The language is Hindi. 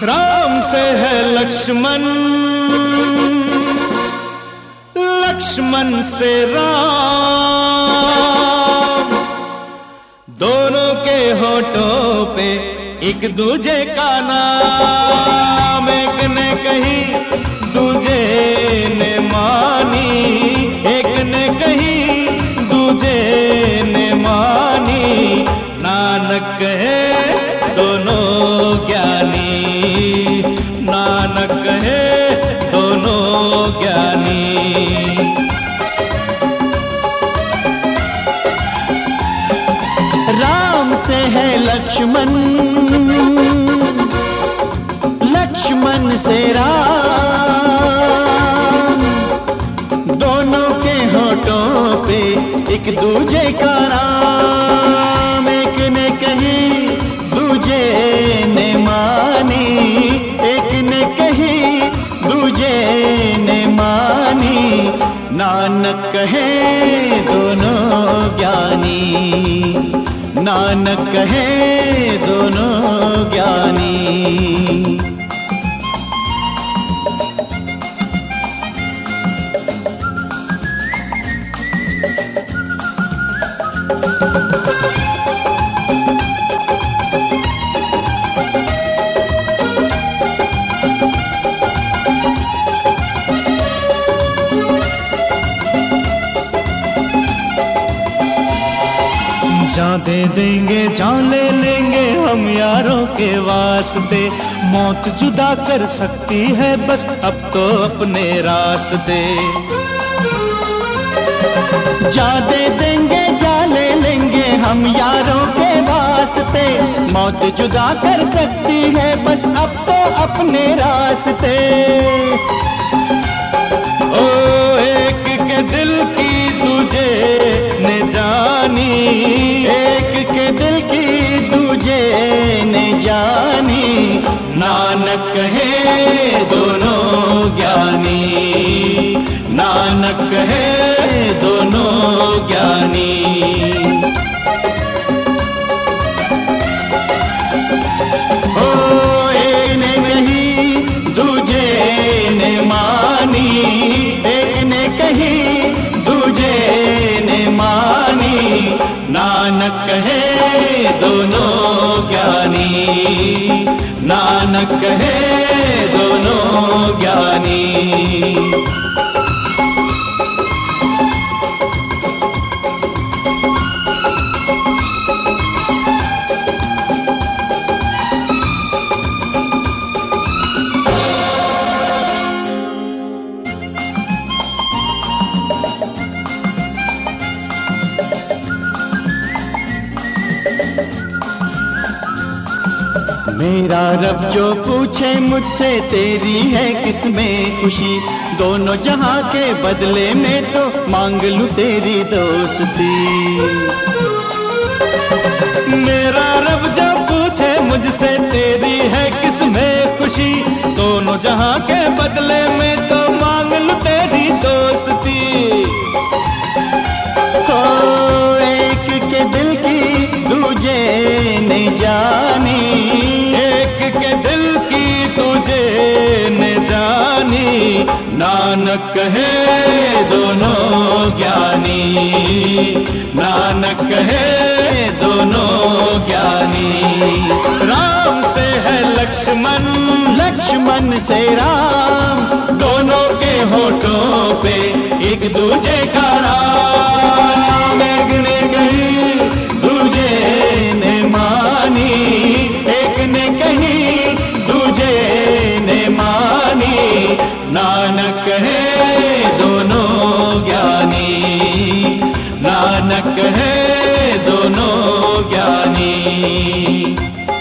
राम से है लक्ष्मण, लक्ष्मण से राम, दोनों के होठों पे एक दूजे का नाम। एक ने कही दूजे ने मानी, एक ने कही दूजे ने मानी। नानक कहे दोनों ज्ञानी, नानक कहे दोनों ज्ञानी। राम से है लक्ष्मण, लक्ष्मण से राम, दोनों के होठों पे एक दूजे का नाम। एक ने कही दूजे ने मानी, एक ने कही दूजे ने मानी। नानक कहे दोनों ज्ञानी, नानक कहे दोनों ज्ञानी। जान दे देंगे जान ले लेंगे हम यारों के वास्ते। मौत जुदा कर सकती है बस अब तो अपने रास्ते। जान दे देंगे जान ले लेंगे हम यारों के वास्ते। मौत जुदा कर सकती है बस अब तो अपने रास्ते। ओ एक के दिल की तुझे ने जानी, एक के दिल की तुझे ने जानी। नानक कहे दोनों ज्ञानी, नानक कहे दोनों ज्ञानी। ओ एक ने कही दूजे ने मानी, एक ने कही दूजे ने मानी। नानक कहे दोनों ज्ञानी, नानक कहे दोनों ज्ञानी। मेरा रब जो पूछे मुझसे तेरी है किसमें खुशी। दोनों जहां के बदले में तो मांग लूं तेरी दोस्ती। मेरा रब जो पूछे मुझसे तेरी है किसमें खुशी। दोनों जहां के बदले में तो मांग लूं तेरी दोस्ती। हो एक के दिल की दूजे ने जानी, एक के दिल की तुझे ने जानी। नानक कहे दोनों ज्ञानी, नानक कहे दोनों ज्ञानी। राम से है लक्ष्मण, लक्ष्मण से राम, दोनों के होठों पे एक दूजे का नाम। एक ने कही दूजे ने मानी, एक ने कही दूजे ने मानी। नानक कहे दोनों ज्ञानी, नानक कहे दोनों ज्ञानी।